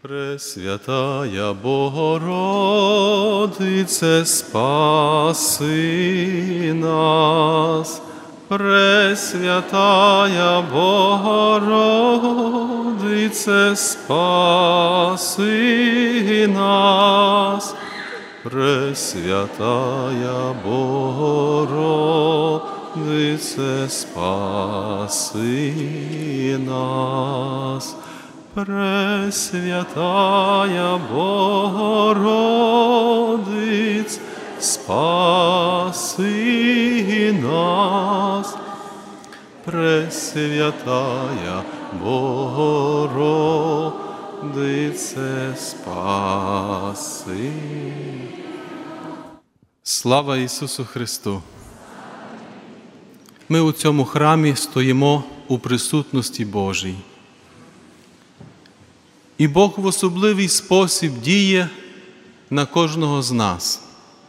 Пресвятая Богородице, спаси нас. Пресвятая Богородице, спаси нас. Пресвятая Богородице, спаси нас. Пресвятая Богородице, спаси нас. Пресвятая Богородице, спаси. Слава Ісусу Христу! Ми у цьому храмі стоїмо у присутності Божій. І Бог в особливий спосіб діє на кожного з нас.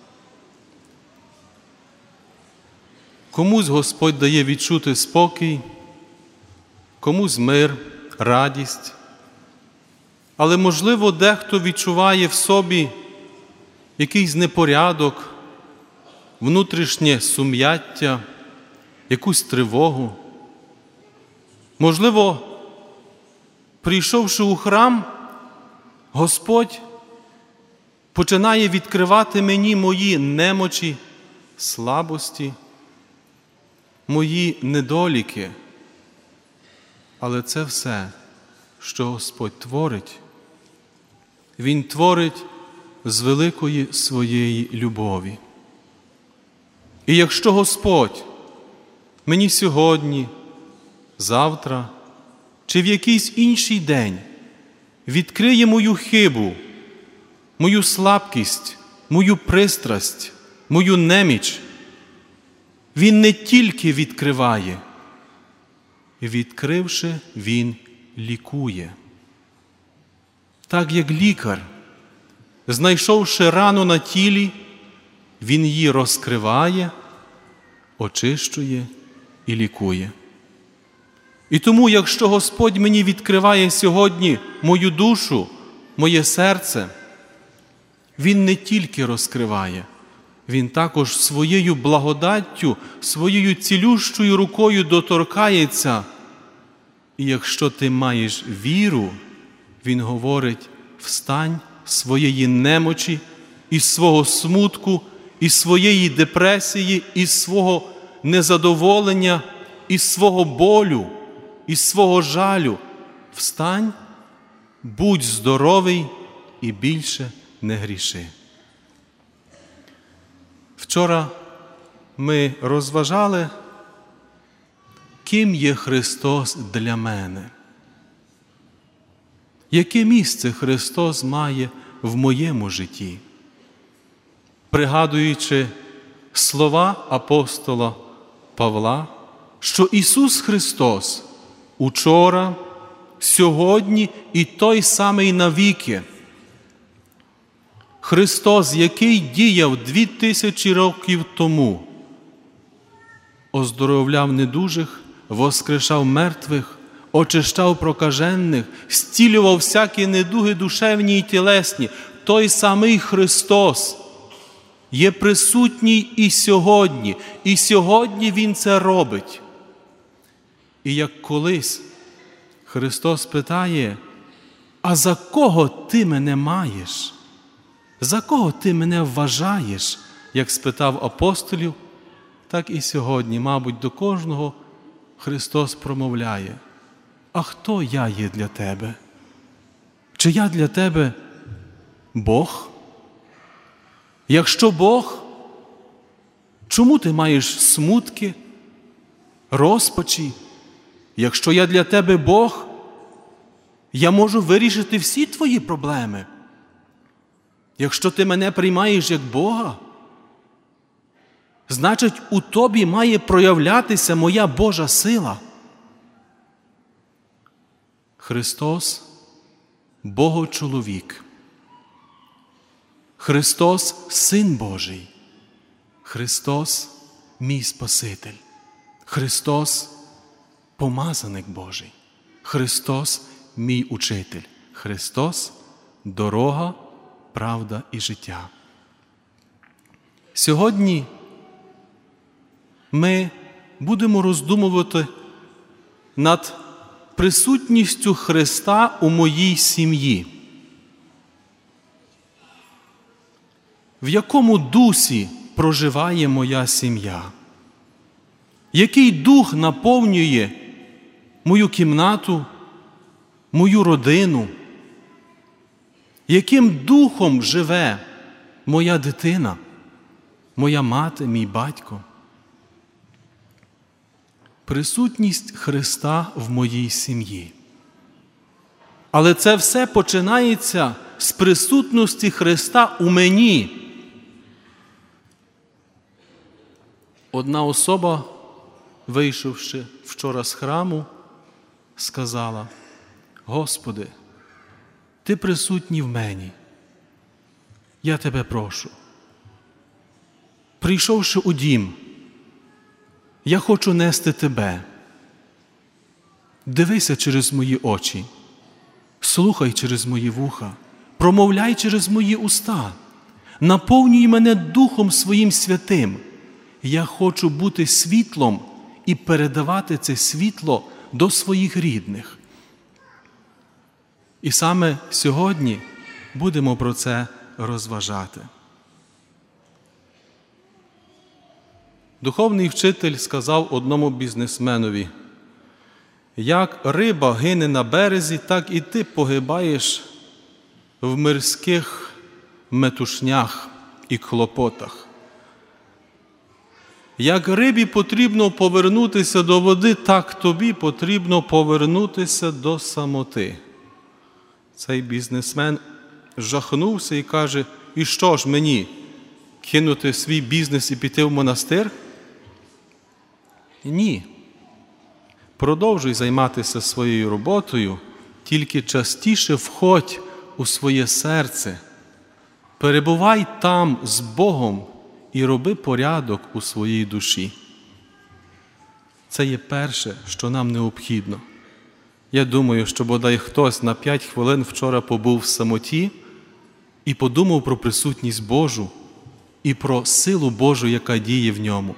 Комусь Господь дає відчути спокій, комусь мир, радість. Але, можливо, дехто відчуває в собі якийсь непорядок, внутрішнє сум'яття, якусь тривогу. Можливо, прийшовши у храм, Господь починає відкривати мені мої немочі, слабості, мої недоліки. Але це все, що Господь творить, Він творить з великої своєї любові. І якщо Господь мені сьогодні, завтра чи в якийсь інший день відкриє мою хибу, мою слабкість, мою пристрасть, мою неміч, Він не тільки відкриває, відкривши, Він лікує. Так як лікар, знайшовши рану на тілі, він її розкриває, очищує і лікує. І тому, якщо Господь мені відкриває сьогодні мою душу, моє серце, Він не тільки розкриває, Він також своєю благодаттю, своєю цілющою рукою доторкається. І якщо ти маєш віру, Він говорить: встань з своєї немочі, із свого смутку, із своєї депресії, із свого незадоволення, із свого болю, із свого жалю. Встань, будь здоровий і більше не гріши. Вчора ми розважали, ким є Христос для мене. Яке місце Христос має в моєму житті? Пригадуючи слова апостола Павла, що Ісус Христос учора, сьогодні і той самий навіки. Христос, який діяв 2000 років тому, оздоровляв недужих, воскрешав мертвих, очищав прокажених, зцілював всякі недуги душевні і тілесні. Той самий Христос є присутній і сьогодні Він це робить. І як колись Христос питає: а за кого ти мене маєш? За кого ти мене вважаєш? Як спитав апостолів, так і сьогодні, мабуть, до кожного Христос промовляє: а хто я є для тебе? Чи я для тебе Бог? Якщо Бог, чому ти маєш смутки, розпачі? Якщо я для тебе Бог, я можу вирішити всі твої проблеми. Якщо ти мене приймаєш як Бога, значить, у тобі має проявлятися моя Божа сила. Христос – Богочоловік. Христос – Син Божий. Христос – мій Спаситель. Христос – помазаник Божий. Христос – мій учитель. Христос дорога, правда і життя. Сьогодні ми будемо роздумувати над присутністю Христа у моїй сім'ї. В якому дусі проживає моя сім'я? Який дух наповнює мою кімнату, мою родину? Яким духом живе моя дитина, моя мати, мій батько? Присутність Христа в моїй сім'ї. Але це все починається з присутності Христа у мені. Одна особа, вийшовши вчора з храму, сказала: «Господи, Ти присутній в мені. Я Тебе прошу. Прийшовши у дім, я хочу нести Тебе. Дивися через мої очі, слухай через мої вуха, промовляй через мої уста, наповнюй мене Духом Своїм Святим. Я хочу бути світлом і передавати це світло до своїх рідних». І саме сьогодні будемо про це розважати. Духовний вчитель сказав одному бізнесменові: «Як риба гине на березі, так і ти погибаєш в мирських метушнях і клопотах. Як рибі потрібно повернутися до води, так тобі потрібно повернутися до самоти». Цей бізнесмен жахнувся і каже: «І що ж мені, кинути свій бізнес і піти в монастир?» Ні. Продовжуй займатися своєю роботою, тільки частіше входь у своє серце, перебувай там з Богом і роби порядок у своїй душі. Це є перше, що нам необхідно. Я думаю, що бодай хтось на 5 хвилин вчора побув в самоті і подумав про присутність Божу і про силу Божу, яка діє в ньому.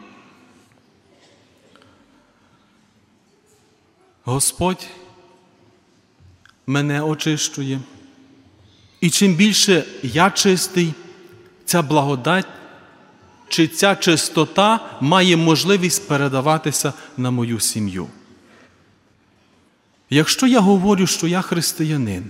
Господь мене очищує, і чим більше я чистий, ця благодать чи ця чистота має можливість передаватися на мою сім'ю. Якщо я говорю, що я християнин,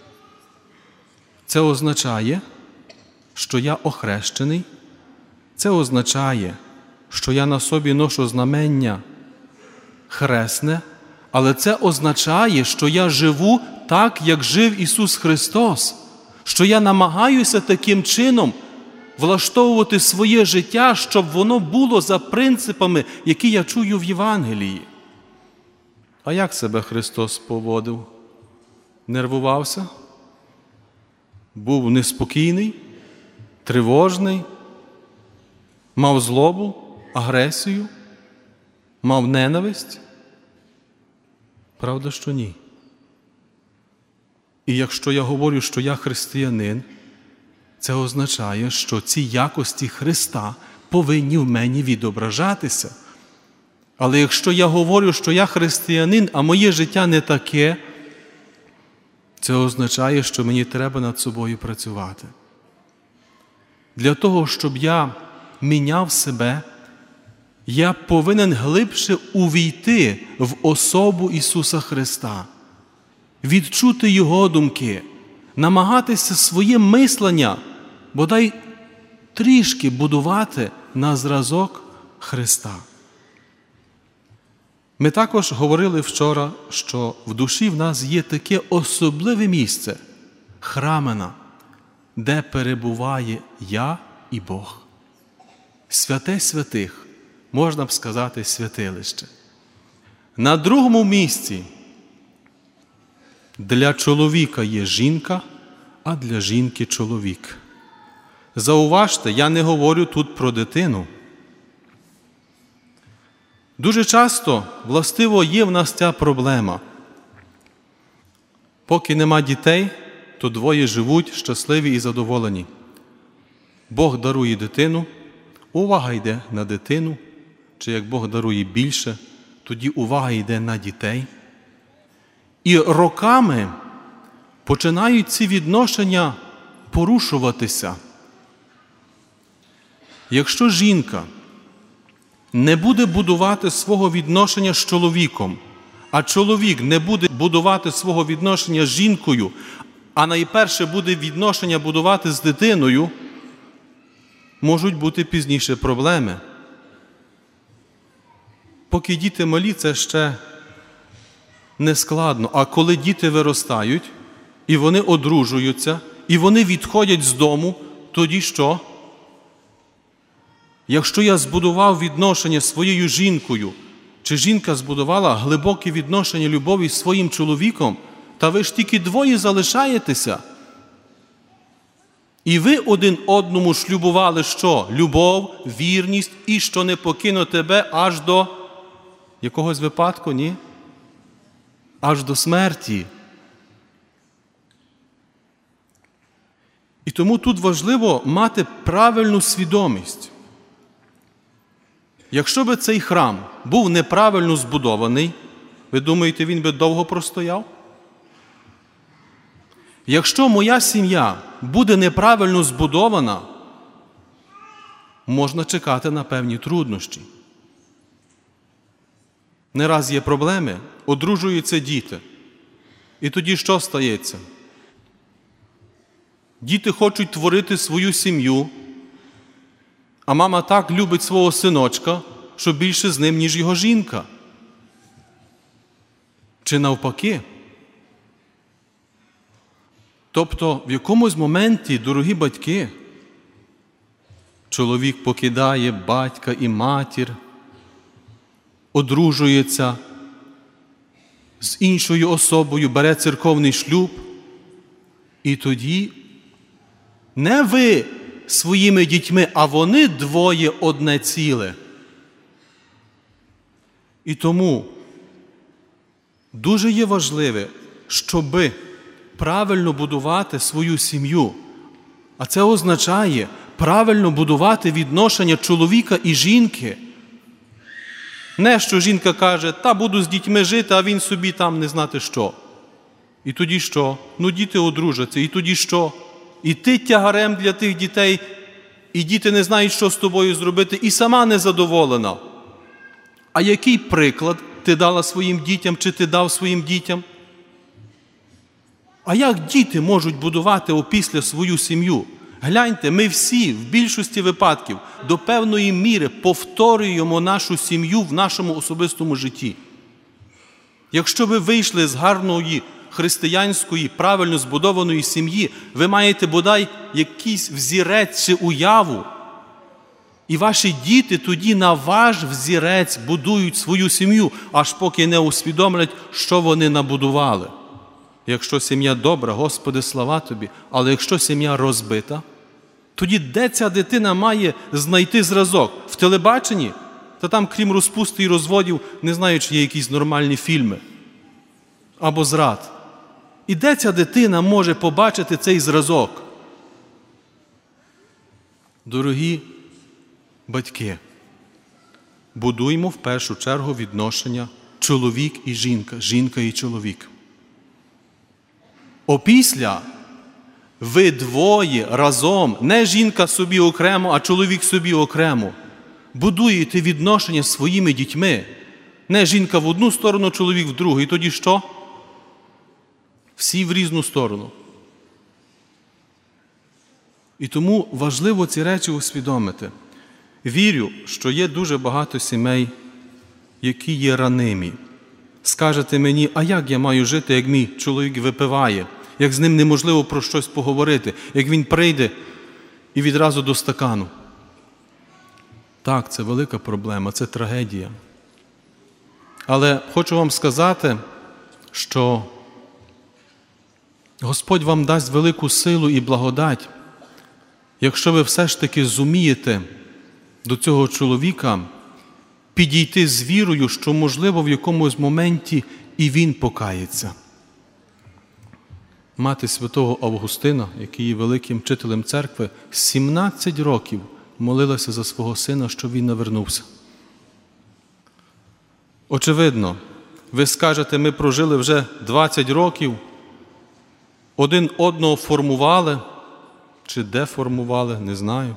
це означає, що я охрещений, це означає, що я на собі ношу знамення хресне, але це означає, що я живу так, як жив Ісус Христос, що я намагаюся таким чином влаштовувати своє життя, щоб воно було за принципами, які я чую в Євангелії. А як себе Христос поводив? Нервувався? Був неспокійний, тривожний, мав злобу, агресію, мав ненависть? Правда, що ні. І якщо я говорю, що я християнин, це означає, що ці якості Христа повинні в мені відображатися. Але якщо я говорю, що я християнин, а моє життя не таке, це означає, що мені треба над собою працювати. Для того, щоб я міняв себе, я повинен глибше увійти в особу Ісуса Христа, відчути Його думки, намагатися своє мислення, бодай трішки будувати на зразок Христа. Ми також говорили вчора, що в душі в нас є таке особливе місце – храмина, де перебуває я і Бог. Святе святих, можна б сказати, святилище. На другому місці для чоловіка є жінка, а для жінки – чоловік. Зауважте, я не говорю тут про дитину. Дуже часто, властиво, є в нас ця проблема. Поки нема дітей, то двоє живуть щасливі і задоволені. Бог дарує дитину, увага йде на дитину, чи як Бог дарує більше, тоді увага йде на дітей. І роками починають ці відношення порушуватися. Якщо жінка не буде будувати свого відношення з чоловіком, а чоловік не буде будувати свого відношення з жінкою, а найперше буде відношення будувати з дитиною, можуть бути пізніше проблеми. Поки діти малі, це ще не складно. А коли діти виростають, і вони одружуються, і вони відходять з дому, тоді що? Якщо я збудував відношення зі своєю жінкою, чи жінка збудувала глибоке відношення любові з своїм чоловіком, та ви ж тільки двоє залишаєтеся. І ви один одному шлюбували що? Любов, вірність і що не покину тебе аж до якогось випадку, ні? Аж до смерті. І тому тут важливо мати правильну свідомість. Якщо би цей храм був неправильно збудований, ви думаєте, він би довго простояв? Якщо моя сім'я буде неправильно збудована, можна чекати на певні труднощі. Не раз є проблеми, одружуються діти. І тоді що стається? Діти хочуть творити свою сім'ю, а мама так любить свого синочка, що більше з ним, ніж його жінка. Чи навпаки? Тобто, в якомусь моменті, дорогі батьки, чоловік покидає батька і матір, одружується з іншою особою, бере церковний шлюб, і тоді не ви своїми дітьми, а вони двоє одне ціле. І тому дуже є важливе, щоби правильно будувати свою сім'ю. А це означає правильно будувати відношення чоловіка і жінки. Не, що жінка каже, та буду з дітьми жити, а він собі там не знати що. І тоді що? Ну, діти одружаться. І тоді що? І ти тягарем для тих дітей, і діти не знають, що з тобою зробити, і сама незадоволена. А який приклад ти дала своїм дітям, чи ти дав своїм дітям? А як діти можуть будувати опісля свою сім'ю? Гляньте, ми всі, в більшості випадків, до певної міри повторюємо нашу сім'ю в нашому особистому житті. Якщо ви вийшли з гарної християнської, правильно збудованої сім'ї, ви маєте бодай якийсь взірець чи уяву. І ваші діти тоді на ваш взірець будують свою сім'ю, аж поки не усвідомлять, що вони набудували. Якщо сім'я добра, Господи, слава Тобі, але якщо сім'я розбита, тоді де ця дитина має знайти зразок? В телебаченні? Та там, крім розпусти і розводів, не знаю, чи є якісь нормальні фільми. Або зрад. І де ця дитина може побачити цей зразок? Дорогі батьки, будуймо в першу чергу відношення чоловік і жінка, жінка і чоловік. Опісля ви двоє разом, не жінка собі окремо, а чоловік собі окремо, будуєте відношення з своїми дітьми. Не жінка в одну сторону, чоловік в другу. І тоді що? Всі в різну сторону. І тому важливо ці речі усвідомити. Вірю, що є дуже багато сімей, які є ранимі. Скажете мені, а як я маю жити, як мій чоловік випиває, як з ним неможливо про щось поговорити, як він прийде і відразу до стакану. Так, це велика проблема, це трагедія. Але хочу вам сказати, що Господь вам дасть велику силу і благодать, якщо ви все ж таки зумієте до цього чоловіка підійти з вірою, що, можливо, в якомусь моменті і він покається. мати святого Августина, який є великим вчителем церкви, 17 років молилася за свого сина, щоб він навернувся. Очевидно, ви скажете, ми прожили вже 20 років, один одного формували, чи деформували, не знаю.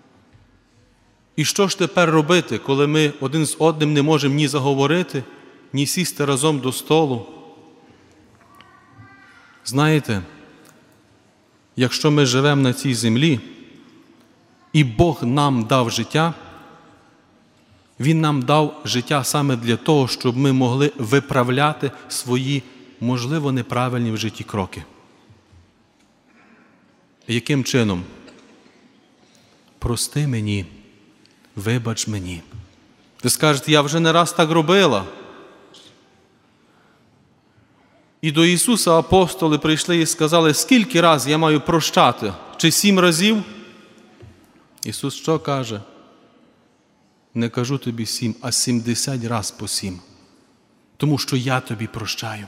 І що ж тепер робити, коли ми один з одним не можемо ні заговорити, ні сісти разом до столу? Знаєте, якщо ми живемо на цій землі, і Бог нам дав життя, Він нам дав життя саме для того, щоб ми могли виправляти свої, можливо, неправильні в житті кроки. Яким чином? Прости мені, вибач мені. Ви скажете, я вже не раз так робила. І до Ісуса апостоли прийшли і сказали, скільки раз я маю прощати? Чи 7 разів? Ісус що каже? Не кажу тобі 7, а 70 раз по 7. Тому що я тобі прощаю.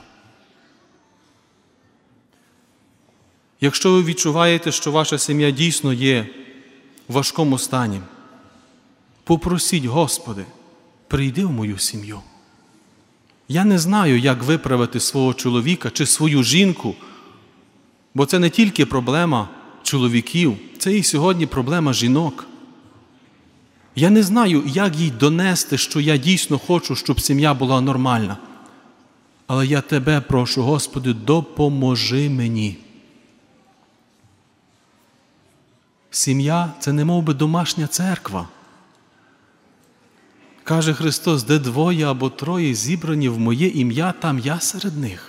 Якщо ви відчуваєте, що ваша сім'я дійсно є в важкому стані, попросіть, Господи, прийди в мою сім'ю. Я не знаю, як виправити свого чоловіка чи свою жінку, бо це не тільки проблема чоловіків, це і сьогодні проблема жінок. Я не знаю, як їй донести, що я дійсно хочу, щоб сім'я була нормальна. Але я Тебе прошу, Господи, допоможи мені. Сім'я – це немов би домашня церква. Каже Христос, де 2 або 3 зібрані в моє ім'я, там я серед них.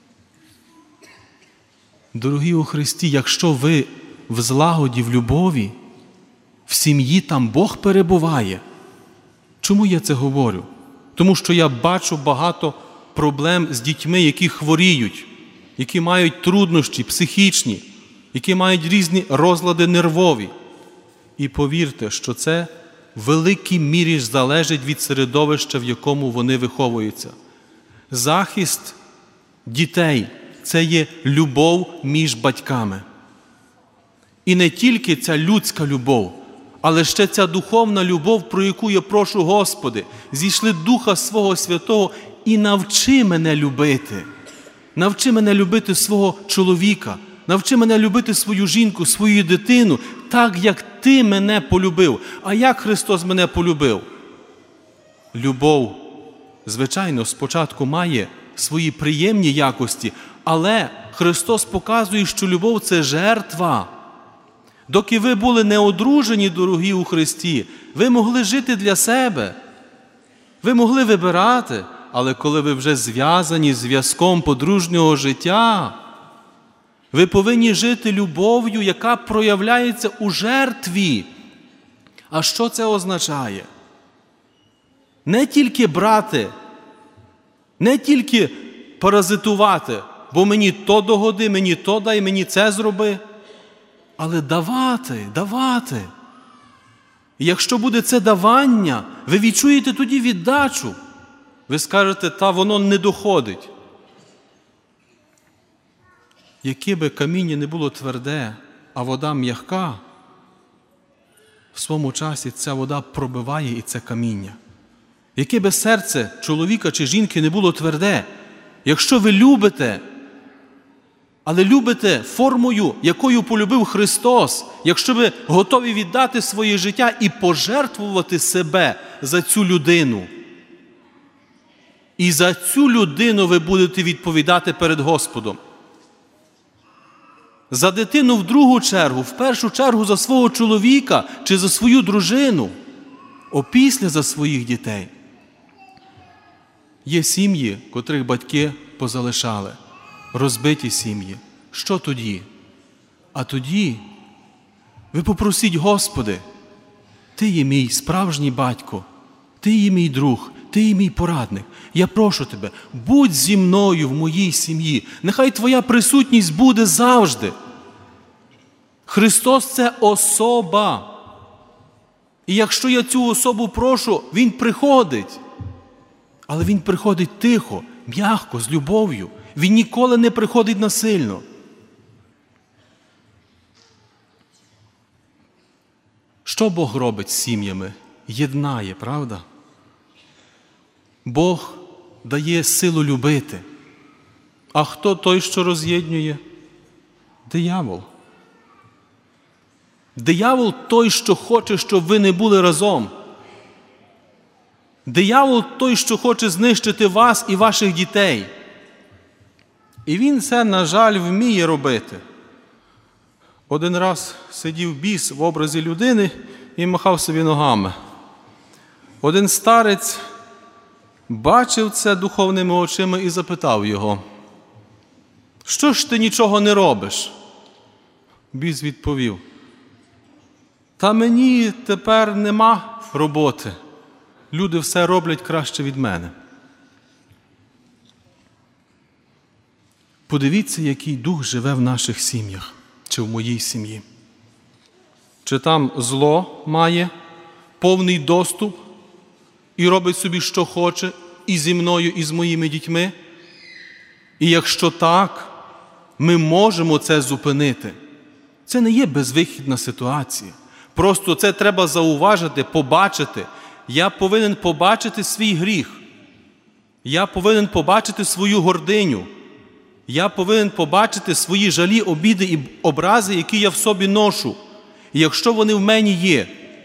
Дорогі у Христі, якщо ви в злагоді, в любові, в сім'ї там Бог перебуває. Чому я це говорю? Тому що я бачу багато проблем з дітьми, які хворіють, які мають труднощі психічні, які мають різні розлади нервові. І повірте, що це в великій мірі залежить від середовища, в якому вони виховуються. Захист дітей – це є любов між батьками. І не тільки ця людська любов, але ще ця духовна любов, про яку я прошу, Господи, зійшли Духа Свого Святого і навчи мене любити. Навчи мене любити свого чоловіка, навчи мене любити свою жінку, свою дитину, так, як Ти мене полюбив. А як Христос мене полюбив? Любов, звичайно, спочатку має свої приємні якості, але Христос показує, що любов – це жертва. Доки ви були неодружені, дорогі у Христі, ви могли жити для себе, ви могли вибирати, але коли ви вже зв'язані зв'язком подружнього життя, ви повинні жити любов'ю, яка проявляється у жертві. А що це означає? Не тільки брати, не тільки паразитувати, бо мені то догоди, мені то дай, мені це зроби, але давати. І якщо буде це давання, ви відчуєте тоді віддачу. Ви скажете, та воно не доходить. Яке би каміння не було тверде, а вода м'яка, в своєму часі ця вода пробиває і це каміння. Яке би серце чоловіка чи жінки не було тверде, якщо ви любите, але любите формою, якою полюбив Христос, якщо ви готові віддати своє життя і пожертвувати себе за цю людину, і за цю людину ви будете відповідати перед Господом. За дитину в другу чергу, в першу чергу за свого чоловіка чи за свою дружину, опісля за своїх дітей. Є сім'ї, котрих батьки позалишали, розбиті сім'ї. Що тоді? А тоді ви попросіть, Господи, Ти є мій справжній батько, Ти є мій друг, Ти є мій порадник. Я прошу Тебе, будь зі мною в моїй сім'ї. Нехай Твоя присутність буде завжди. Христос – це особа. І якщо я цю особу прошу, Він приходить. Але Він приходить тихо, м'яко, з любов'ю. Він ніколи не приходить насильно. Що Бог робить з сім'ями? Єднає, правда? Бог дає силу любити. А хто той, що роз'єднує? Диявол. Диявол той, що хоче, щоб ви не були разом. Диявол той, що хоче знищити вас і ваших дітей. І він це, на жаль, вміє робити. Один раз сидів біс в образі людини і махав собі ногами. Один старець бачив це духовними очима і запитав його: «Що ж ти нічого не робиш?» Біс відповів: «Та мені тепер нема роботи. Люди все роблять краще від мене». Подивіться, який дух живе в наших сім'ях, чи в моїй сім'ї. Чи там зло має повний доступ і робить собі, що хоче, і зі мною, і з моїми дітьми? І якщо так, ми можемо це зупинити. Це не є безвихідна ситуація. Просто це треба зауважити, побачити. Я повинен побачити свій гріх. Я повинен побачити свою гординю. Я повинен побачити свої жалі, обіди і образи, які я в собі ношу. І якщо вони в мені є,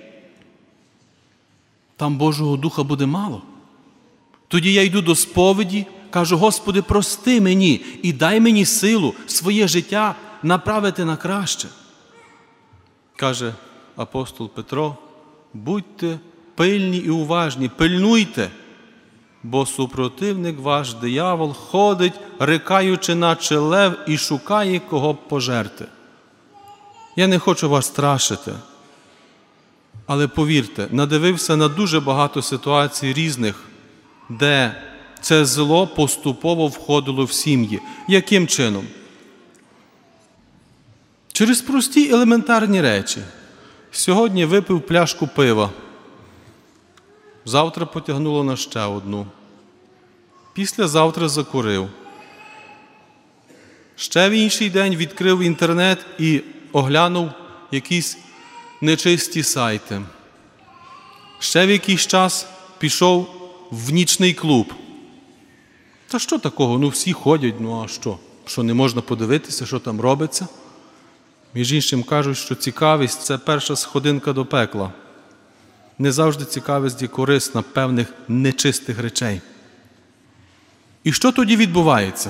там Божого Духа буде мало. Тоді я йду до сповіді, кажу: «Господи, прости мені і дай мені силу своє життя направити на краще». Каже апостол Петро: «Будьте пильні і уважні, пильнуйте, бо супротивник ваш, диявол, ходить, рикаючи, наче лев, і шукає, кого б пожерти». Я не хочу вас страшити, але повірте, надивився на дуже багато ситуацій різних, де це зло поступово входило в сім'ї. Яким чином? Через прості елементарні речі. Сьогодні випив пляшку пива, завтра потягнуло на ще одну, післязавтра закурив. Ще в інший день відкрив інтернет і оглянув якісь нечисті сайти. Ще в якийсь час пішов в нічний клуб. Та що такого? Всі ходять, а що? Що не можна подивитися, що там робиться? Між іншим кажуть, що цікавість – це перша сходинка до пекла. Не завжди цікавість є корисна певних нечистих речей. І що тоді відбувається?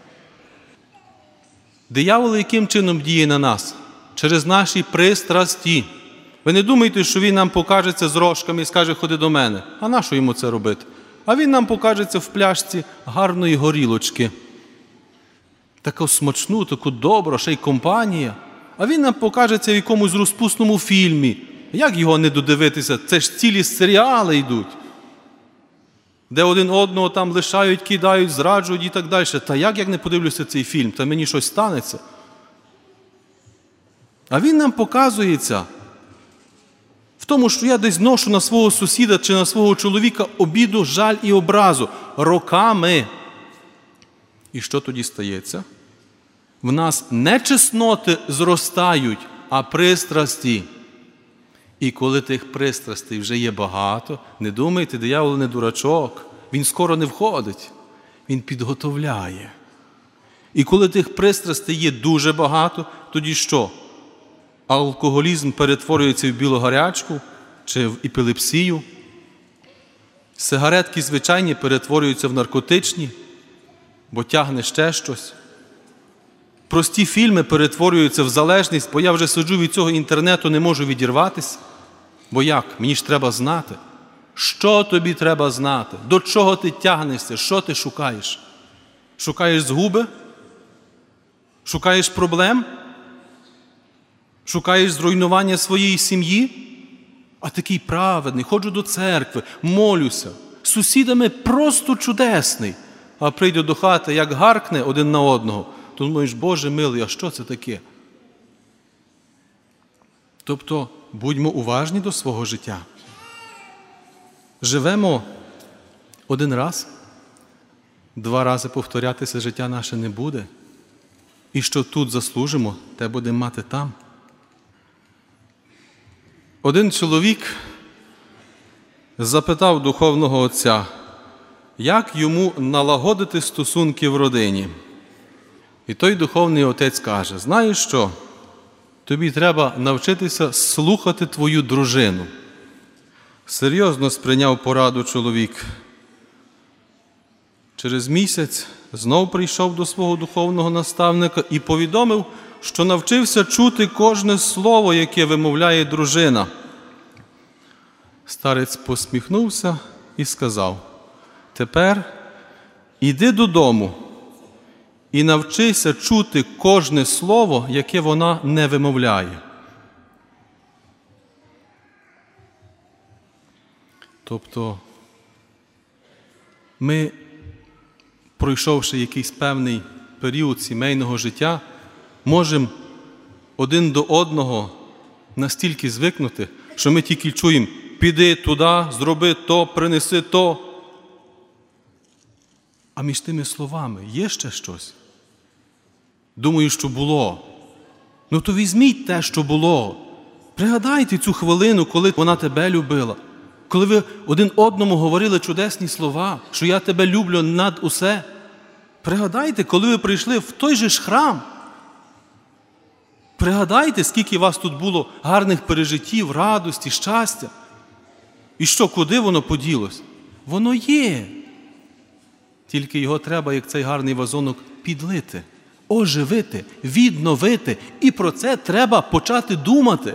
Диявол яким чином діє на нас? Через наші пристрасті. Ви не думайте, що він нам покажеться з рожками і скаже: «Ходи до мене». А нащо йому це робити? А він нам покажеться в пляшці гарної горілочки. Таку смачну, таку добру, ще й компанія. А він нам покажеться в якомусь розпусному фільмі. Як його не додивитися? Це ж цілі серіали йдуть, де один одного там лишають, кидають, зраджують і так далі. Та як не подивлюся цей фільм? Та мені щось станеться. А він нам показується в тому, що я десь ношу на свого сусіда чи на свого чоловіка обіду, жаль і образу роками. І що тоді стається? В нас не чесноти зростають, а пристрасті. І коли тих пристрастей вже є багато, не думайте, диявол не дурачок, він скоро не входить, він підготовляє. І коли тих пристрастей є дуже багато, тоді що? Алкоголізм перетворюється в білу гарячку чи в епілепсію, сигаретки звичайні перетворюються в наркотичні, бо тягне ще щось. Прості фільми перетворюються в залежність, бо я вже сиджу від цього інтернету, не можу відірватися. Бо як? Мені ж треба знати. Що тобі треба знати? До чого ти тягнешся? Що ти шукаєш? Шукаєш згуби? Шукаєш проблем? Шукаєш зруйнування своєї сім'ї? А такий праведний, ходжу до церкви, молюся. З сусідами просто чудесний. А прийде до хати, як гаркне один на одного, то думаєш: Боже милий, а що це таке? Тобто, будьмо уважні до свого життя. Живемо один раз, 2 рази повторятися життя наше не буде. І що тут заслужимо, те будемо мати там. Один чоловік запитав духовного отця, як йому налагодити стосунки в родині. І той духовний отець каже, знаєш що, тобі треба навчитися слухати твою дружину. Серйозно сприйняв пораду чоловік. Через місяць знов прийшов до свого духовного наставника і повідомив, що навчився чути кожне слово, яке вимовляє дружина. Старець посміхнувся і сказав, тепер іди додому і навчися чути кожне слово, яке вона не вимовляє. Тобто ми, пройшовши якийсь певний період сімейного життя, можемо один до одного настільки звикнути, що ми тільки чуємо «піди туди, зроби то, принеси то». А між тими словами є ще щось? Думаю, що було. Ну то візьміть те, що було. Пригадайте цю хвилину, коли вона тебе любила. Коли ви один одному говорили чудесні слова, що я тебе люблю над усе. Пригадайте, коли ви прийшли в той же ж храм. Пригадайте, скільки у вас тут було гарних пережиттів, радості, щастя. І що, куди воно поділось? Воно є. Тільки його треба, як цей гарний вазонок, підлити, оживити, відновити. І про це треба почати думати.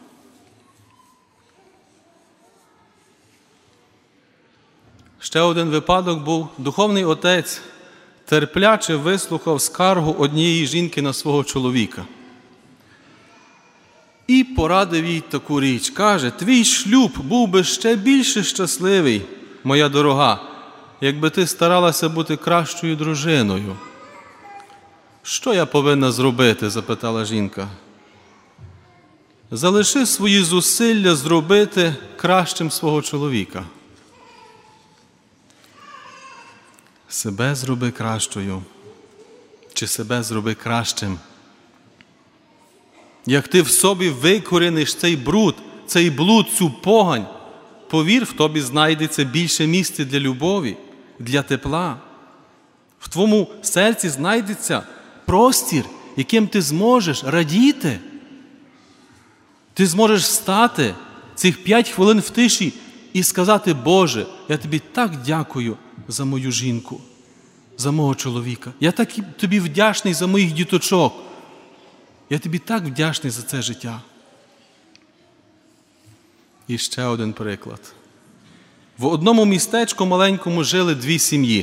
Ще один випадок був. Духовний отець терпляче вислухав скаргу однієї жінки на свого чоловіка. І порадив їй таку річ. Каже, твій шлюб був би ще більше щасливий, моя дорога, якби ти старалася бути кращою дружиною. Що я повинна зробити? Запитала жінка. Залиши свої зусилля зробити кращим свого чоловіка. Себе зроби кращою, чи себе зроби кращим. Як ти в собі викоріниш цей бруд, цей блуд, цю погань, повір, в тобі знайдеться більше місця для любові, для тепла. В твоєму серці знайдеться простір, яким ти зможеш радіти. Ти зможеш встати цих 5 хвилин в тиші і сказати, Боже, я тобі так дякую за мою жінку, за мого чоловіка. Я так тобі вдячний за моїх діточок. Я тобі так вдячний за це життя. І ще один приклад. В одному містечку маленькому жили 2 сім'ї.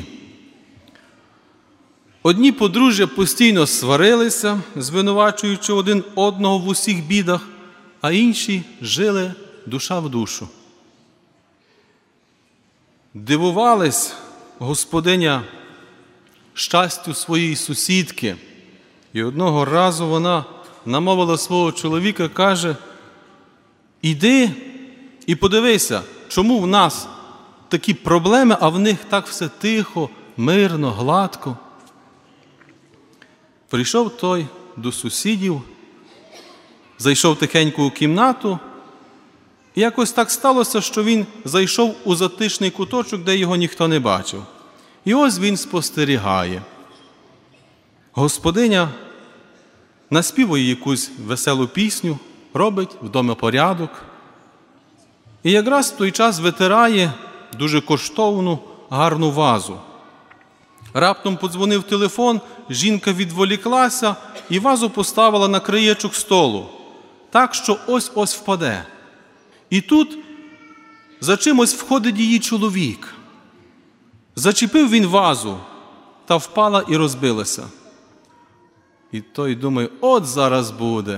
Одні подружжя постійно сварилися, звинувачуючи один одного в усіх бідах, а інші жили душа в душу. Дивувались господиня щастю своєї сусідки. І одного разу вона намовила свого чоловіка, каже, іди і подивися, чому в нас такі проблеми, а в них так все тихо, мирно, гладко. Прийшов той до сусідів, зайшов тихенько у кімнату, і якось так сталося, що він зайшов у затишний куточок, де його ніхто не бачив. І ось він спостерігає. Господиня наспівує якусь веселу пісню, робить вдома порядок. І якраз в той час витирає дуже коштовну, гарну вазу. Раптом подзвонив телефон, жінка відволіклася і вазу поставила на краєчок столу, так, що ось-ось впаде. І тут за чимось входить її чоловік. Зачепив він вазу, та впала і розбилася. І той думає, от зараз буде.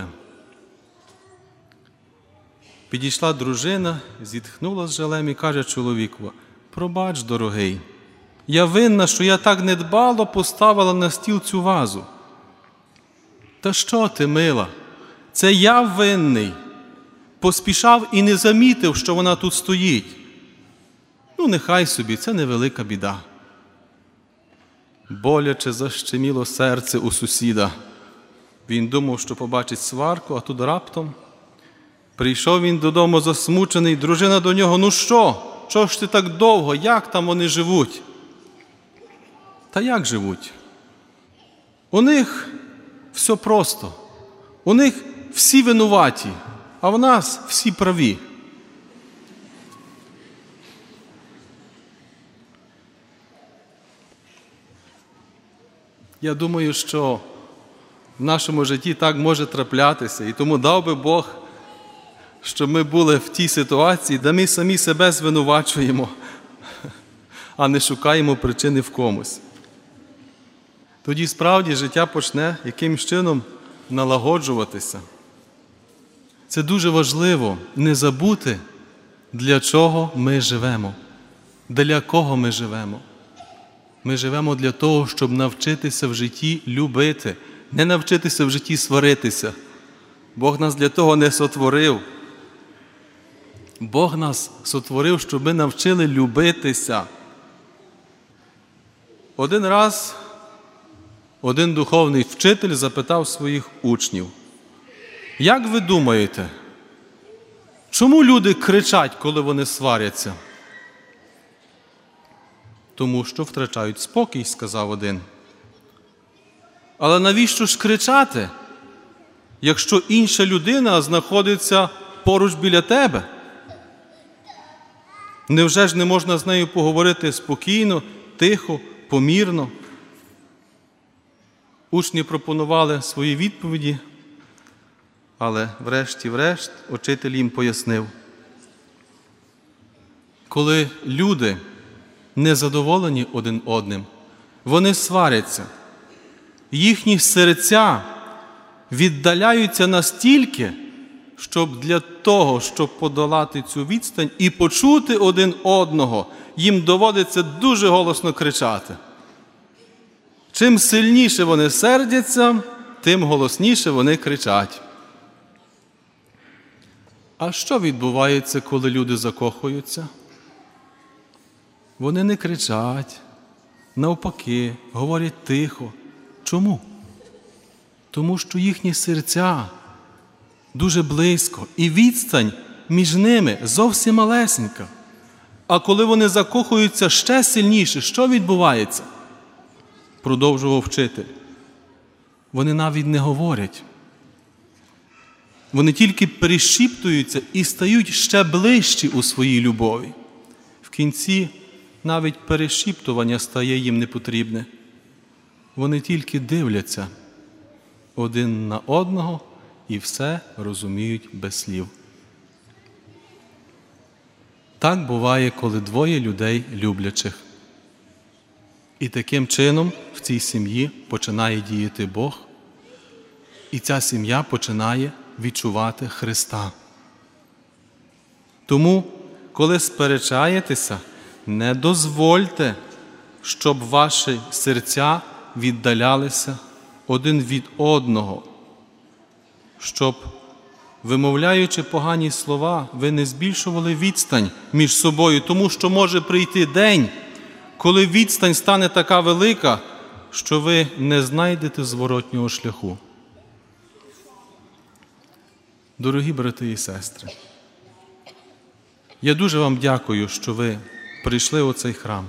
Підійшла дружина, зітхнула з жалем і каже чоловіку, пробач, дорогий, я винна, що я так недбало поставила на стіл цю вазу. Та що ти, мила, це я винний. Поспішав і не замітив, що вона тут стоїть. Ну, нехай собі, це невелика біда. Боляче защеміло серце у сусіда. Він думав, що побачить сварку, а тут раптом Прийшов він додому засмучений, дружина до нього: «Ну що? Чого ж ти так довго? Як там вони живуть?» Та як живуть? У них все просто. У них всі винуваті, а в нас всі праві. Я думаю, що в нашому житті так може траплятися, і тому дав би Бог, щоб ми були в тій ситуації, де ми самі себе звинувачуємо, а не шукаємо причини в комусь. Тоді справді життя почне якимось чином налагоджуватися. Це дуже важливо не забути, для чого ми живемо, для кого ми живемо. Ми живемо для того, щоб навчитися в житті любити, не навчитися в житті сваритися. Бог нас для того не сотворив. Бог нас сотворив, щоб ми навчили любитися. Один раз один духовний вчитель запитав своїх учнів: «Як ви думаєте, чому люди кричать, коли вони сваряться?» «Тому що втрачають спокій», – сказав один. «Але навіщо ж кричати, якщо інша людина знаходиться поруч біля тебе? Невже ж не можна з нею поговорити спокійно, тихо, помірно?» Учні пропонували свої відповіді, але врешті-решт учитель їм пояснив: коли люди незадоволені один одним, вони сваряться. Їхні серця віддаляються настільки, щоб для того, щоб подолати цю відстань і почути один одного, їм доводиться дуже голосно кричати. Чим сильніше вони сердяться, тим голосніше вони кричать. А що відбувається, коли люди закохуються? Вони не кричать, навпаки, говорять тихо. Чому? Тому що їхні серця дуже близько, і відстань між ними зовсім малесенька. А коли вони закохуються ще сильніше, що відбувається? Продовжував вчитель. Вони навіть не говорять. Вони тільки перешіптуються і стають ще ближчі у своїй любові. В кінці навіть перешіптування стає їм непотрібне. Вони тільки дивляться один на одного і все розуміють без слів. Так буває, коли двоє людей люблячих. І таким чином в цій сім'ї починає діяти Бог, і ця сім'я починає відчувати Христа. Тому, коли сперечаєтеся, не дозвольте, щоб ваші серця віддалялися один від одного, щоб, вимовляючи погані слова, ви не збільшували відстань між собою, тому що може прийти день, коли відстань стане така велика, що ви не знайдете зворотнього шляху. Дорогі брати і сестри, я дуже вам дякую, що ви прийшли у цей храм.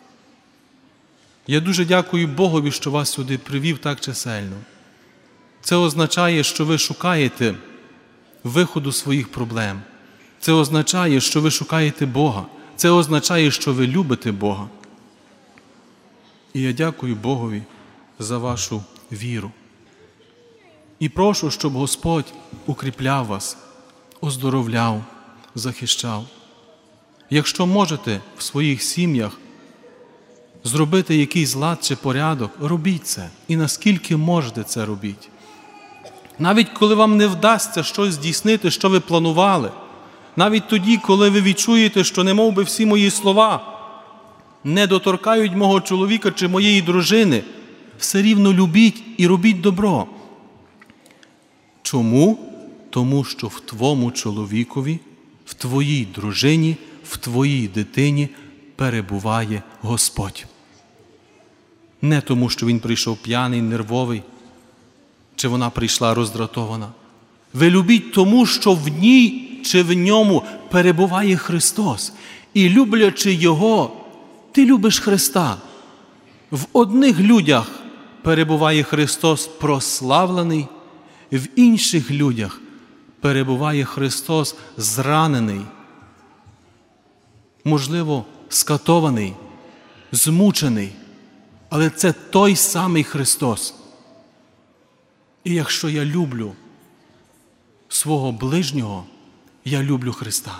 Я дуже дякую Богові, що вас сюди привів так чисельно. Це означає, що ви шукаєте виходу своїх проблем. Це означає, що ви шукаєте Бога. Це означає, що ви любите Бога. І я дякую Богові за вашу віру. І прошу, щоб Господь укріпляв вас, оздоровляв, захищав. Якщо можете в своїх сім'ях зробити якийсь лад чи порядок, робіть це. І наскільки можете це робіть. Навіть коли вам не вдасться щось здійснити, що ви планували, навіть тоді, коли ви відчуєте, що немов би всі мої слова не доторкають мого чоловіка чи моєї дружини, все рівно любіть і робіть добро. Чому? Тому що в твоєму чоловікові, в твоїй дружині, в твоїй дитині перебуває Господь. Не тому, що він прийшов п'яний, нервовий, чи вона прийшла роздратована, Ви любіть тому, що в ній чи в ньому перебуває Христос. І люблячи Його, ти любиш Христа. В одних людях перебуває Христос прославлений, в інших людях перебуває Христос зранений, можливо, скатований, змучений, але це той самий Христос. І якщо я люблю свого ближнього, я люблю Христа.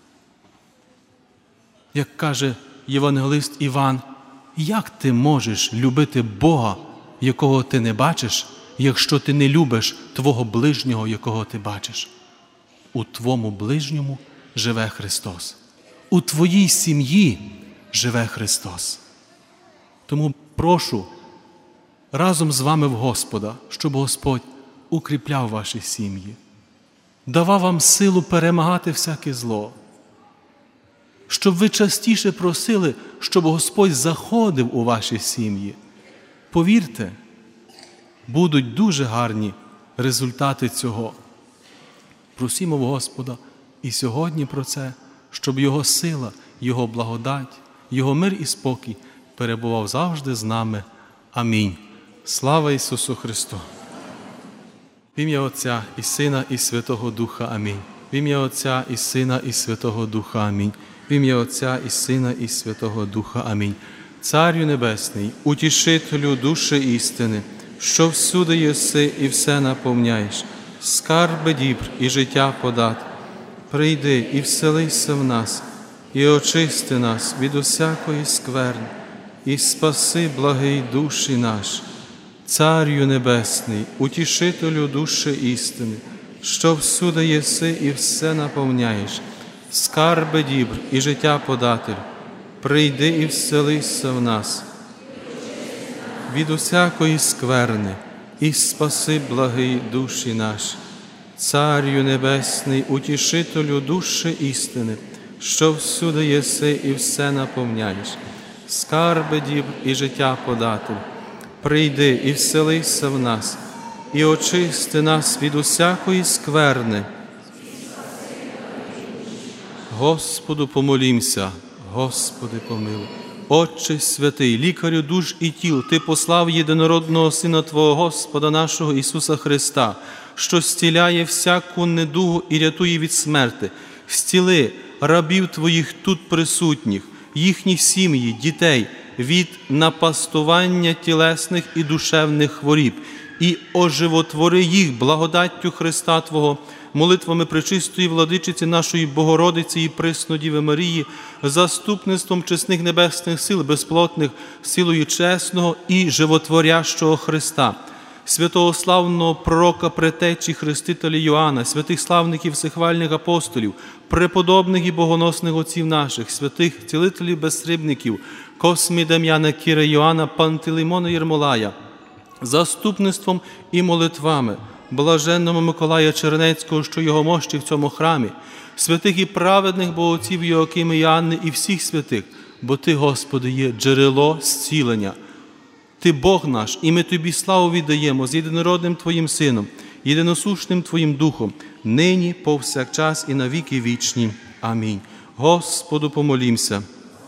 Як каже євангелист Іван, як ти можеш любити Бога, якого ти не бачиш, якщо ти не любиш твого ближнього, якого ти бачиш? У твому ближньому живе Христос. У твоїй сім'ї живе Христос. Тому прошу разом з вами в Господа, щоб Господь укріпляв ваші сім'ї, давав вам силу перемагати всяке зло, щоб ви частіше просили, щоб Господь заходив у ваші сім'ї. Повірте, будуть дуже гарні результати цього. Просімо в Господа і сьогодні про це, щоб Його сила, Його благодать, Його мир і спокій перебував завжди з нами. Амінь. Слава Ісусу Христу! В ім'я Отця і Сина і Святого Духа. Амінь. В ім'я Отця і Сина і Святого Духа. Амінь. В ім'я Отця і Сина і Святого Духа. Амінь. Царю Небесний, утішителю душі істини, що всюди єси і все наповняєш, скарби дібр і життя подат, прийди і вселися в нас, і очисти нас від усякої скверни, і спаси благий душі наш. Царю Небесний, утішителю душі істини, що всюди єси і все наповняєш, скарби дібр і життя податель, прийди і вселися в нас від усякої скверни, і спаси благий душі наші. Царю Небесний, утішителю душі істини, що всюди єси і все наповняєш, скарби дібр і життя податель, прийди і вселися в нас, і очисти нас від усякої скверни. Господу помолімся, Господи помилуй. Отче святий, лікарю душ і тіл, Ти послав єдинородного Сина Твого Господа нашого Ісуса Христа, що зціляє всяку недугу і рятує від смерти. Зціли рабів Твоїх тут присутніх, їхні сім'ї, дітей, від напастування тілесних і душевних хворіб, і оживотвори їх благодаттю Христа Твого, молитвами пречистої владичиці нашої Богородиці і Преснодіви Марії, заступництвом чесних небесних сил безплотних, силою чесного і животворящого Христа, святого славного пророка претечі Хрестителя Йоанна, святих славників всехвальних апостолів, преподобних і богоносних отців наших, святих цілителів безсрібників, Космі Дем'яна, Кіра Йоанна, Пантелеймона Єрмолая, заступництвом і молитвами блаженного Миколая Чернецького, що його мощі в цьому храмі, святих і праведних богоотців Йоакима і Анни і всіх святих, бо Ти, Господи, є джерело зцілення. Ти Бог наш, і ми Тобі славу віддаємо з єдинородним Твоїм Сином, єдиносушним Твоїм Духом, нині, повсякчас і на віки вічні. Амінь. Господу помолімся.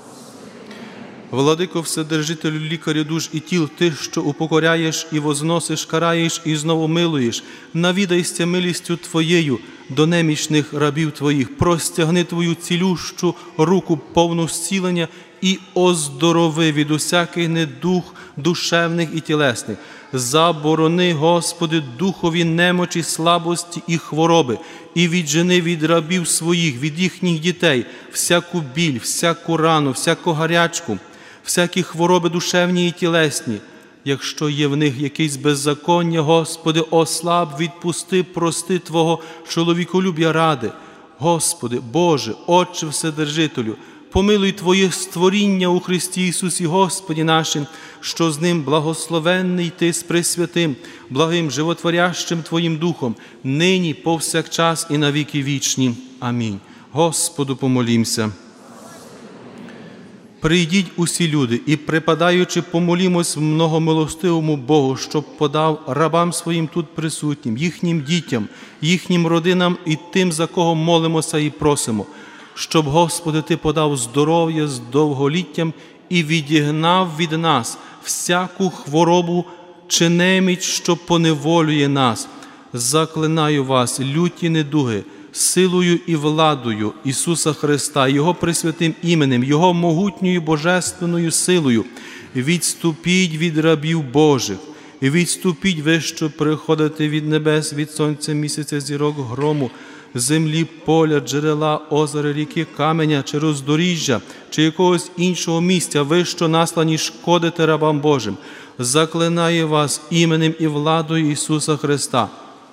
Владико Вседержителю, лікарю душ і тіл, Ти, що упокоряєш і возносиш, караєш і знову милуєш, навідайся милістю Твоєю до немічних рабів Твоїх, простягни Твою цілющу руку повну зцілення і оздорови від усяких недух душевних і тілесних. Заборони, Господи, духові немочі, слабості і хвороби, і віджени від рабів своїх, від їхніх дітей, всяку біль, всяку рану, всяку гарячку, всякі хвороби душевні і тілесні. Якщо є в них якесь беззаконня, Господи, ослаб, відпусти, прости Твого чоловіколюб'я ради. Господи, Боже, Отче Вседержителю, помилуй Твоє створіння у Христі Ісусі Господі нашим, що з Ним благословенний Ти з Пресвятим, благим, животворящим Твоїм Духом, нині, повсякчас і на віки вічні. Амінь. Господу помолімся. Прийдіть усі люди і, припадаючи, помолімось многомилостивому Богу, щоб подав рабам своїм тут присутнім, їхнім дітям, їхнім родинам і тим, за кого молимося і просимо, щоб, Господи, Ти подав здоров'я з довголіттям і відігнав від нас всяку хворобу чи неміч, що поневолює нас. Заклинаю вас, люті недуги, силою і владою Ісуса Христа, Його пресвятим іменем, Його могутньою божественною силою, відступіть від рабів Божих, відступіть ви, що приходите від небес, від сонця, місяця, зірок, грому, землі, поля, джерела, озера, ріки, каменя, чи роздоріжжя, чи якогось іншого місця, ви, що наслані шкодите рабам Божим. Заклинаю вас іменем і владою Ісуса Христа.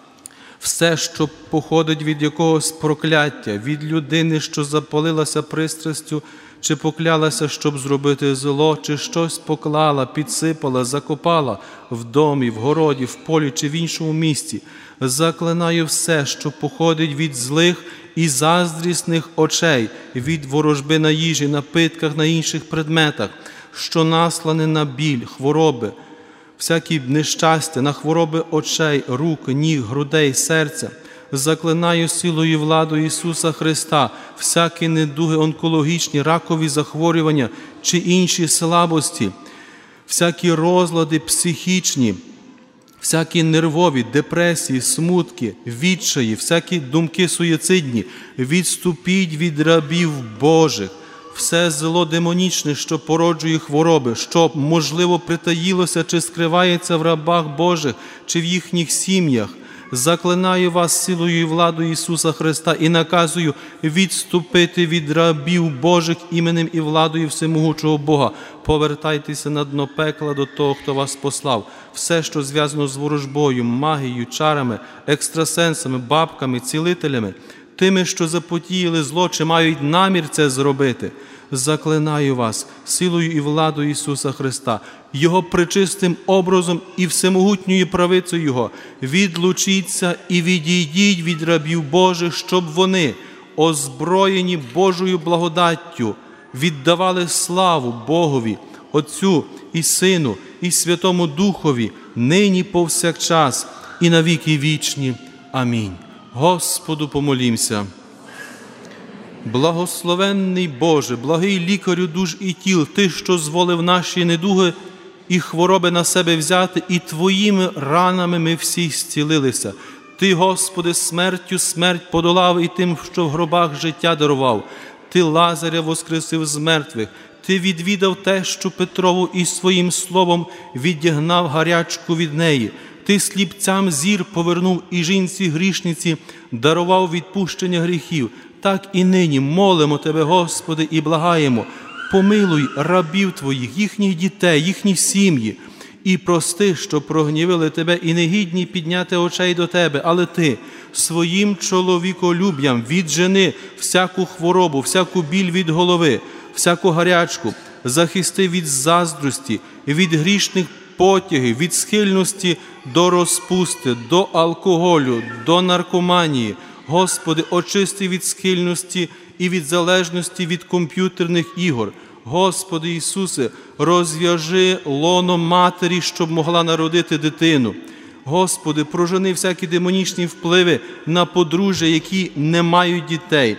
Все, що походить від якогось прокляття, від людини, що запалилася пристрастю, чи поклялася, щоб зробити зло, чи щось поклала, підсипала, закопала в домі, в городі, в полі чи в іншому місці. Заклинаю все, що походить від злих і заздрісних очей, від ворожби на їжі, напитках, на інших предметах, що наслане на біль, хвороби, всякі нещастя, на хвороби очей, рук, ніг, грудей, серця. Заклинаю силою і владою Ісуса Христа всякі недуги онкологічні, ракові захворювання чи інші слабості, всякі розлади психічні, всякі нервові, депресії, смутки, відчаї, всякі думки суїцидні. Відступіть від рабів Божих. Все зло демонічне, що породжує хвороби, що, можливо, притаїлося чи скривається в рабах Божих, чи в їхніх сім'ях. Заклинаю вас силою і владою Ісуса Христа і наказую відступити від рабів Божих іменем і владою всемогучого Бога. Повертайтеся на дно пекла до того, хто вас послав. Все, що зв'язано з ворожбою, магією, чарами, екстрасенсами, бабками, цілителями, тими, що запотіяли зло, чи мають намір це зробити. Заклинаю вас силою і владою Ісуса Христа, Його пречистим образом і всемогутньою правицею Його. Відлучіться і відійдіть від рабів Божих, щоб вони, озброєні Божою благодаттю, віддавали славу Богові, Отцю і Сину і Святому Духові, нині повсякчас і на віки вічні. Амінь. Господу помолімся. Благословенний Боже, благий лікарю душ і тіл, Ти, що зволив наші недуги і хвороби на себе взяти, і Твоїми ранами ми всі зцілилися. Ти, Господи, смертю смерть подолав і тим, що в гробах життя дарував. Ти Лазаря воскресив з мертвих. Ти відвідав те, що Петрову і своїм словом відігнав гарячку від неї. Ти сліпцям зір повернув і жінці-грішниці дарував відпущення гріхів. Так і нині молимо Тебе, Господи, і благаємо. Помилуй рабів Твоїх, їхніх дітей, їхні сім'ї. І прости, що прогнівили Тебе і негідні підняти очей до Тебе. Але Ти своїм чоловіколюб'ям віджени всяку хворобу, всяку біль від голови, всяку гарячку, захисти від заздрості, від грішних потягів, від схильності до розпусти, до алкоголю, до наркоманії. Господи, очисти від схильності і від залежності від комп'ютерних ігор. Господи Ісусе, розв'яжи лоно матері, щоб могла народити дитину. Господи, прожени всякі демонічні впливи на подружжя, які не мають дітей.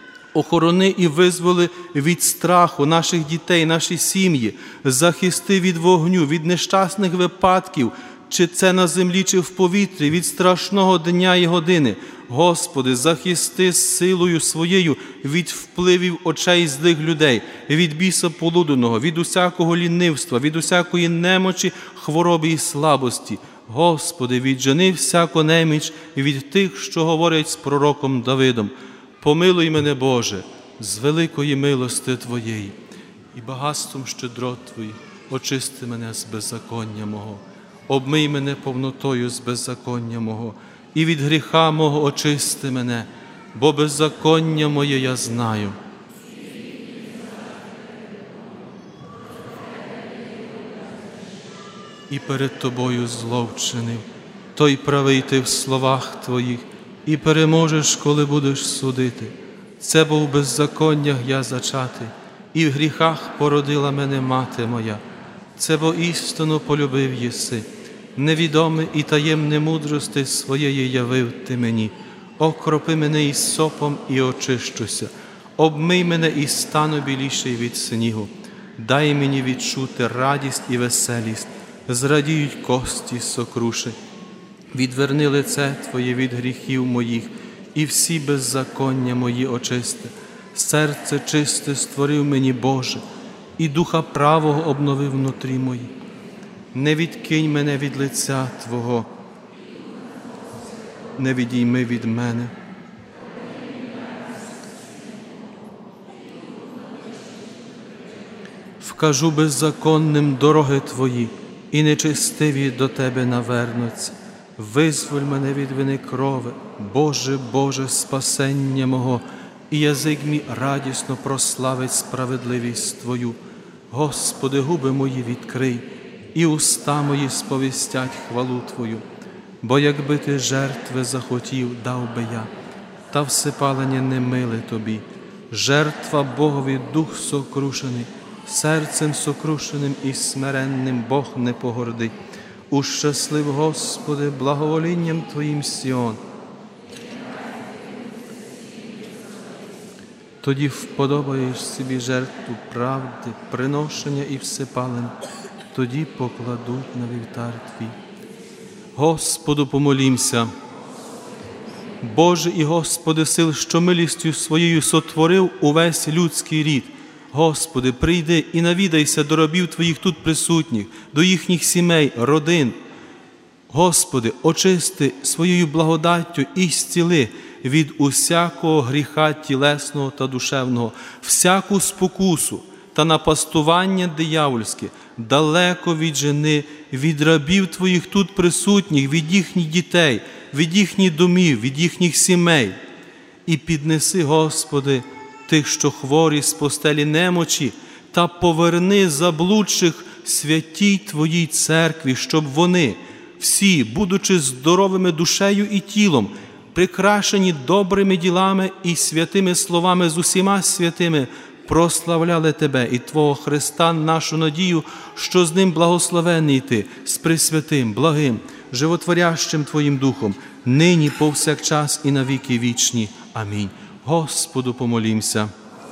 Охорони і визволи від страху наших дітей, наші сім'ї. Захисти від вогню, від нещасних випадків, чи це на землі, чи в повітрі, від страшного дня і години. Господи, захисти силою Своєю від впливів очей злих людей, від біса полуденого, від усякого лінивства, від усякої немочі, хвороби і слабості. Господи, віджени всяку неміч від тих, що говорять з пророком Давидом. Помилуй мене, Боже, з великої милости Твоєї і багатством щедрот Твоїх очисти мене з беззаконня мого. Обмий мене повнотою з беззаконня мого, і від гріха мого очисти мене, бо беззаконня моє я знаю. І перед Тобою зло вчинив, той правий Ти в словах Твоїх, і переможеш, коли будеш судити. Це бо в беззаконнях я зачатий, і в гріхах породила мене мати моя. Це бо істину полюбив єси, невідоме і таємне мудрости своєї явив ти мені. Окропи мене із сопом і очищуся, обмий мене і стану біліший від снігу. Дай мені відчути радість і веселість, зрадіють кості сокруші. Відверни лице Твоє від гріхів моїх, і всі беззаконня мої очисти. Серце чисте створив мені, Боже, і духа правого обновив внутрі мої. Не відкинь мене від лиця Твого, не відійми від мене. Вкажу беззаконним дороги Твої, і нечестиві до Тебе навернуться. Визволь мене від вини крови, Боже, Боже, спасення мого, і язик мій радісно прославить справедливість Твою. Господи, губи мої відкрий, і уста мої сповістять хвалу Твою. Бо якби Ти жертви захотів, дав би я, та всепалення не миле Тобі. Жертва Богові дух сокрушений, серцем сокрушеним і смиренним Бог не погордить. Ущаслив, Господи, благоволінням Твоїм Сіон. Тоді вподобаєш собі жертву правди, приношення і всепалень, тоді покладуть на вівтар Твій. Господу помолімся. Боже і Господи сил, що милістю Своєю сотворив увесь людський рід. Господи, прийди і навідайся до рабів Твоїх тут присутніх, до їхніх сімей, родин. Господи, очисти своєю благодаттю і зціли від усякого гріха тілесного та душевного, всяку спокусу та напастування диявольське, далеко віджени від рабів Твоїх тут присутніх, від їхніх дітей, від їхніх домів, від їхніх сімей. І піднеси, Господи, тих, що хворі з постелі немочі, та поверни заблудших святій Твоїй церкві, щоб вони всі, будучи здоровими душею і тілом, прикрашені добрими ділами і святими словами з усіма святими, прославляли Тебе і Твого Христа, нашу надію, що з Ним благословений Ти, з пресвятим, благим, животворящим Твоїм Духом, нині повсякчас і навіки вічні. Амінь. Господу помолімся.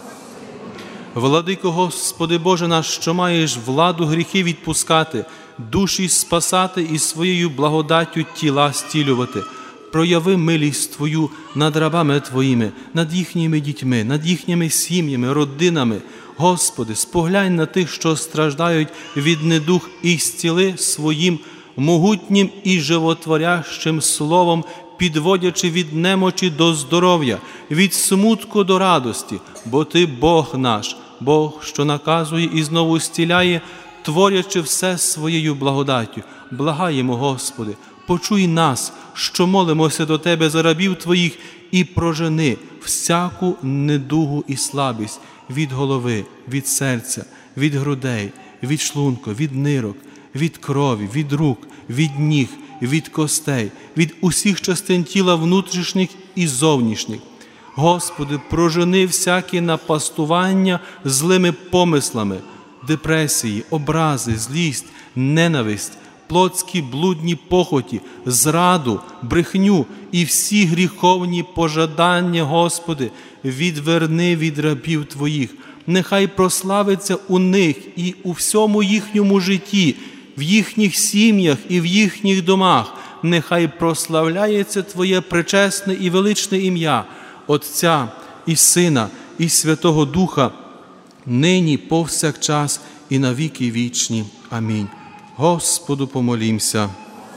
Владико, Господи Боже наш, що маєш владу гріхи відпускати, душі спасати і своєю благодаттю тіла зцілювати, прояви милість Твою над рабами Твоїми, над їхніми дітьми, над їхніми сім'ями, родинами. Господи, споглянь на тих, що страждають від недух, і зціли своїм могутнім і животворящим словом, підводячи від немочі до здоров'я, від смутку до радості, бо Ти Бог наш, Бог, що наказує і знову зціляє, творячи все своєю благодаттю. Благаємо, Господи, почуй нас, що молимося до Тебе за рабів Твоїх, і прожени всяку недугу і слабість від голови, від серця, від грудей, від шлунку, від нирок, від крові, від рук, від ніг, від костей, від усіх частин тіла внутрішніх і зовнішніх. Господи, прожени всякі напастування злими помислами, депресії, образи, злість, ненависть, плотські блудні похоті, зраду, брехню і всі гріховні пожадання, Господи, відверни від рабів Твоїх. Нехай прославиться у них і у всьому їхньому житті, в їхніх сім'ях і в їхніх домах. Нехай прославляється Твоє пречесне і величне ім'я, Отця і Сина і Святого Духа, нині повсякчас і навіки вічні. Амінь. Господу помолімся.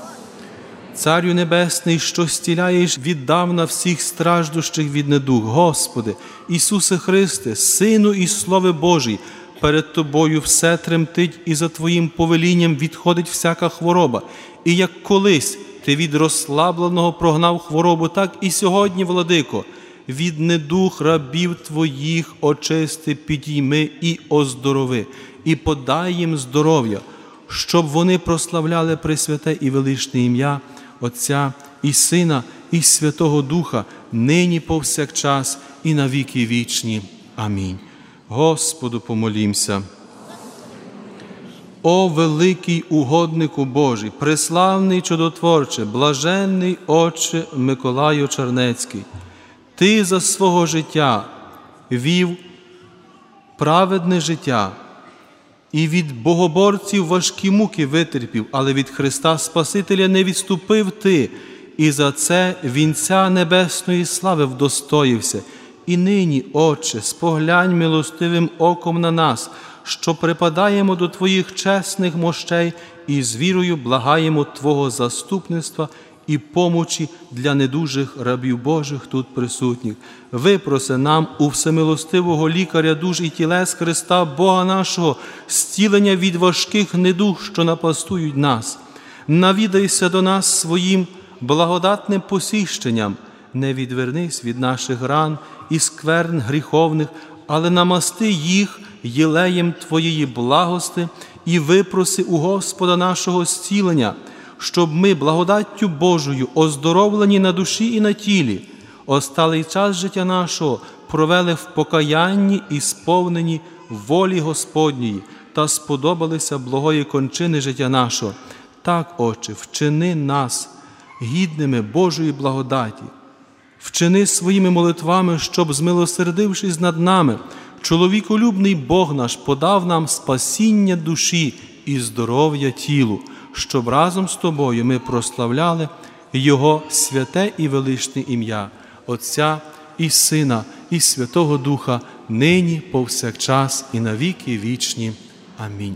Царю Небесний, що зціляєш віддавна всіх страждущих від недуг, Господи, Ісусе Христе, Сину і Слове Божий, перед Тобою все тремтить, і за Твоїм повелінням відходить всяка хвороба. І як колись Ти від розслабленого прогнав хворобу, так і сьогодні, Владико, від недуг рабів Твоїх очисти, підійми і оздорови, і подай їм здоров'я, щоб вони прославляли пресвяте і величне ім'я Отця і Сина і Святого Духа, нині повсякчас і навіки вічні. Амінь. Господу помолімся. О великий угоднику Божий, преславний чудотворче, блаженний Отче Миколаю Чернецький, Ти за свого життя вів праведне життя і від богоборців важкі муки витерпів, але від Христа Спасителя не відступив Ти, і за це вінця небесної слави вдостоївся. І нині, Отче, споглянь милостивим оком на нас, що припадаємо до Твоїх чесних мощей і з вірою благаємо Твого заступництва і помочі для недужих рабів Божих тут присутніх. Випроси нам у всемилостивого лікаря душ і тілес Христа, Бога нашого, зцілення від важких недуг, що напастують нас. Навідайся до нас своїм благодатним посіщенням, не відвернись від наших ран і скверн гріховних, але намасти їх єлеєм Твоєї благости і випроси у Господа нашого зцілення, щоб ми благодаттю Божою, оздоровлені на душі і на тілі, осталий час життя нашого провели в покаянні і сповнені волі Господньої та сподобалися благої кончини життя нашого. Так, Отче, вчини нас гідними Божої благодаті, вчини своїми молитвами, щоб, змилосердившись над нами, чоловіколюбний Бог наш подав нам спасіння душі і здоров'я тілу, щоб разом з Тобою ми прославляли Його святе і величне ім'я, Отця і Сина, і Святого Духа, нині, повсякчас, і на віки вічні. Амінь.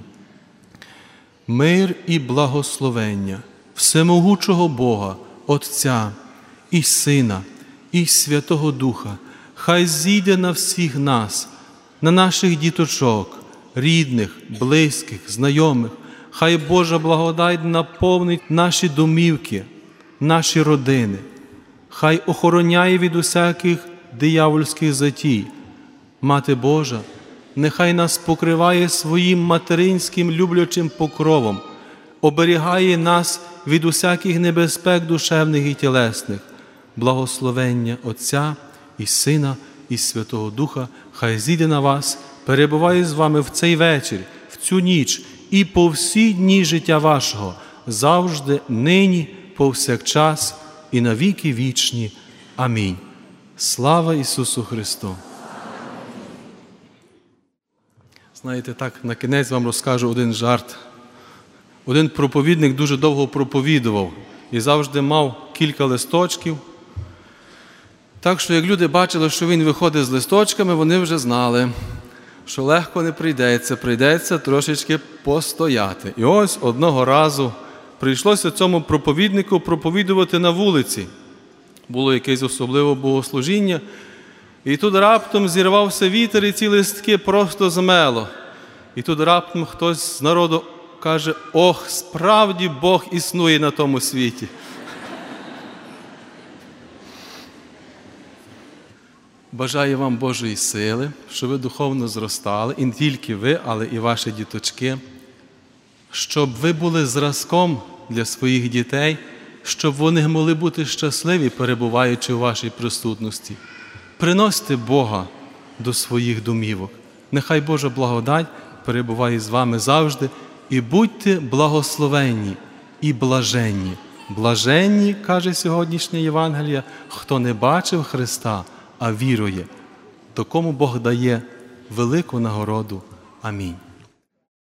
Мир і благословення всемогучого Бога, Отця і Сина, і Святого Духа, хай зійде на всіх нас, на наших діточок, рідних, близьких, знайомих. Хай Божа благодать наповнить наші домівки, наші родини. Хай охороняє від усяких диявольських затій. Мати Божа, нехай нас покриває своїм материнським люблячим покровом, оберігає нас від усяких небезпек душевних і тілесних. Благословення Отця і Сина, і Святого Духа, хай зійде на вас, перебуває з вами в цей вечір, в цю ніч і по всі дні життя вашого, завжди, нині, повсякчас і на віки вічні. Амінь. Слава Ісусу Христу! Знаєте, так, на кінець вам розкажу один жарт. Один проповідник дуже довго проповідував і завжди мав кілька листочків. Так що, як люди бачили, що він виходить з листочками, вони вже знали, що легко не прийдеться трошечки постояти. І ось одного разу прийшлося цьому проповіднику проповідувати на вулиці. Було якесь особливе богослужіння, і тут раптом зірвався вітер, і ці листки просто змело. І тут раптом хтось з народу каже: «Ох, справді Бог існує на тому світі». Бажаю вам Божої сили, щоб ви духовно зростали, і не тільки ви, але і ваші діточки, щоб ви були зразком для своїх дітей, щоб вони могли бути щасливі, перебуваючи у вашій присутності. Приносьте Бога до своїх домівок. Нехай Божа благодать перебуває з вами завжди, і будьте благословенні і блаженні. Блаженні, каже сьогоднішнє Євангеліє, хто не бачив Христа, а вірує. Такому Бог дає велику нагороду. Амінь.